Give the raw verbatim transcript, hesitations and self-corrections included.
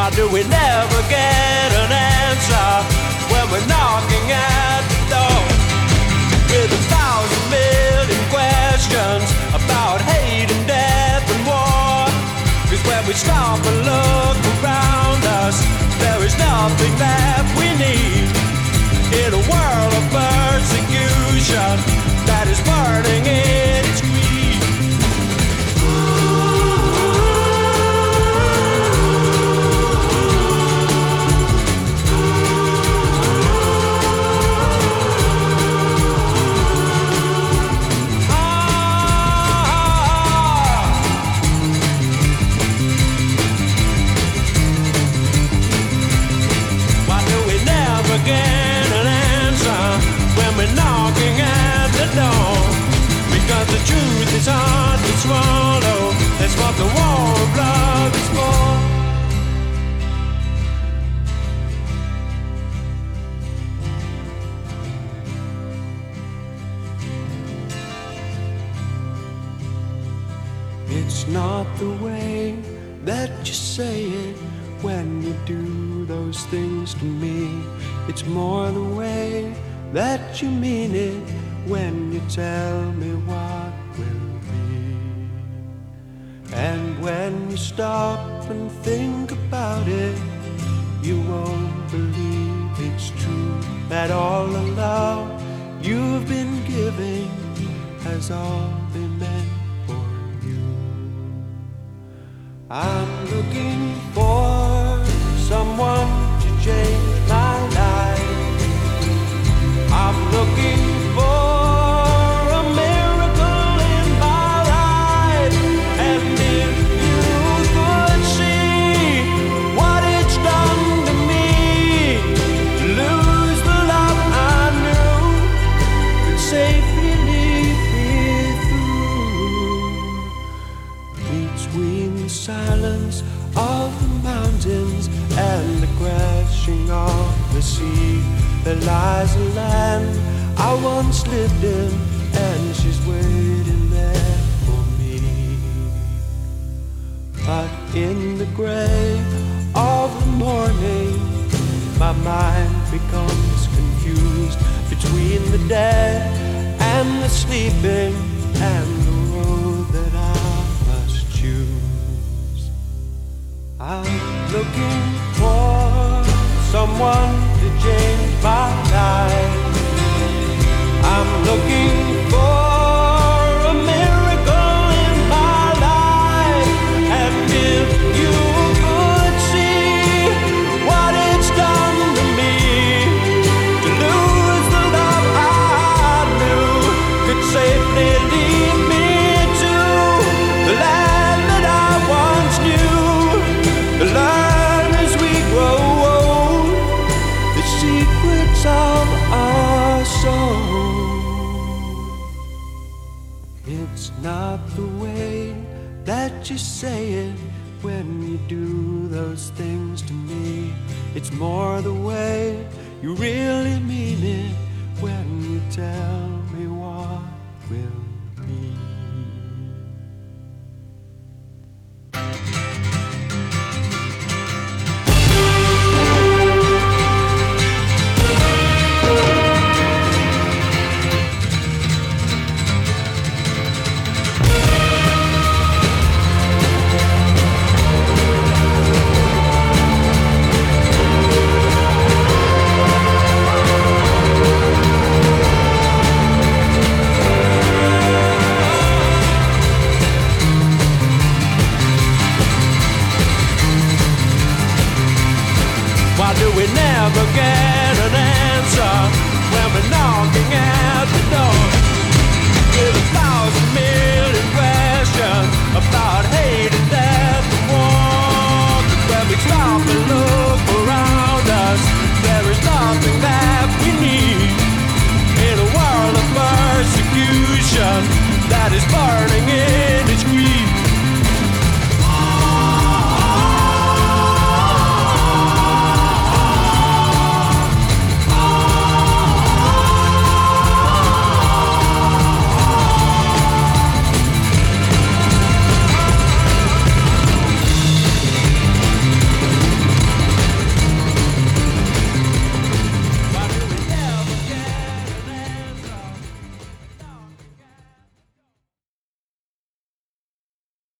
Why do we never get an answer when we're knocking at the door? With a thousand million questions about hate and death and war. 'Cause when we stop and look around us, there is nothing that we need. In a world of persecution that is burning in its greed. Get an answer when we're knocking at the door. Because the truth is hard to swallow. That's what the war of love is for. It's not the way that you say it when you do those things to me. It's more the way that you mean it when you tell me what will be. And when you stop and think about it, you won't believe it's true that all the love you've been giving has all been meant for you. I'm looking for someone to change my life. I'm looking for a miracle in my life. And if you could see what it's done to me, to lose the love I knew could safely lead me through. Between the silence of the mountains and the crashing of the sea, there lies a land I once lived in, and she's waiting there for me. But in the gray of the morning, my mind becomes confused between the dead and the sleeping, and the road that I must choose. I'm looking for someone to change my life. I'm looking for a miracle in my life. And if you could see what it's done to me, to lose the love I knew could safely lead me to the land that I once knew. The learn as we grow old the secrets of our soul. It's not the way that you say it when you do those things to me. It's more the way you really mean it when you tell me what will be. Why do we never get an answer when we're knocking at